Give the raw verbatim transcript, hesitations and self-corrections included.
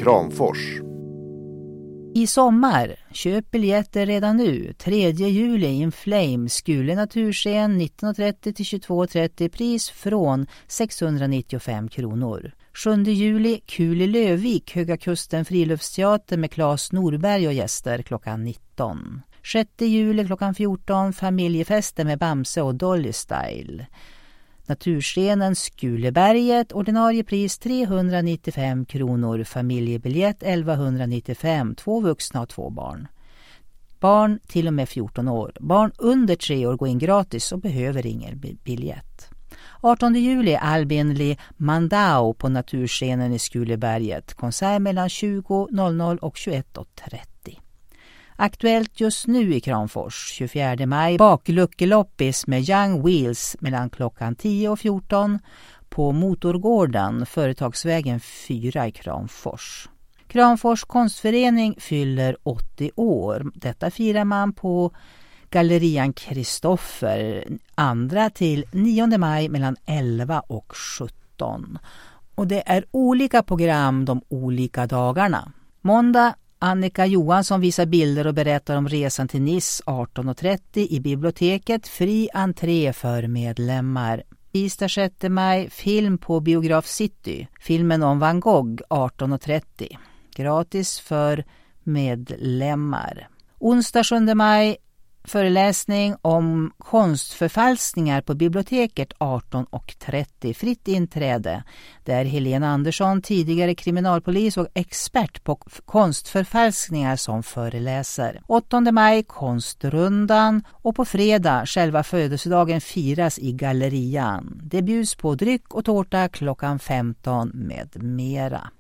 Kramfors. I sommar, köp biljetter redan nu. tredje juli In Flame, Skule naturscen nitton trettio till tjugotvå trettio, pris från sexhundranittiofem kronor. sjunde juli, Kul i Lövvik, Höga Kusten friluftsteater med Claes Norberg och gäster klockan nitton. sjätte juli klockan fjorton, familjefester med Bamse och Dolly Style. Naturscenen Skuleberget, ordinarie pris trehundranittiofem kronor, familjebiljett elvahundranittiofem, två vuxna och två barn. Barn till och med fjorton år. Barn under tre år går in gratis och behöver ingen biljett. artonde juli, Albin Lee Mandau på Naturscenen i Skuleberget. Konsert mellan tjugo och tjugoett trettio. Aktuellt just nu i Kramfors, tjugofjärde maj, bakluckeloppis med Young Wheels mellan klockan tio och fjorton på Motorgården, Företagsvägen fyra i Kramfors. Kramfors konstförening fyller åttio år. Detta firar man på Gallerian Kristoffer andra till nionde maj mellan elva och sjutton. Och det är olika program de olika dagarna. Måndag, Annika Johansson visar bilder och berättar om resan till Nice arton trettio i biblioteket, fri entré för medlemmar. Tisdag sjätte maj, film på Biograf City, filmen om Van Gogh arton trettio, gratis för medlemmar. Onsdag sjunde maj, föreläsning om konstförfalskningar på biblioteket arton trettio, fritt inträde. Där Helena Andersson, tidigare kriminalpolis och expert på konstförfalskningar, som föreläser. åttonde maj, konstrundan, och på fredag, själva födelsedagen, firas i Gallerian. Det bjuds på dryck och tårta klockan femton med mera.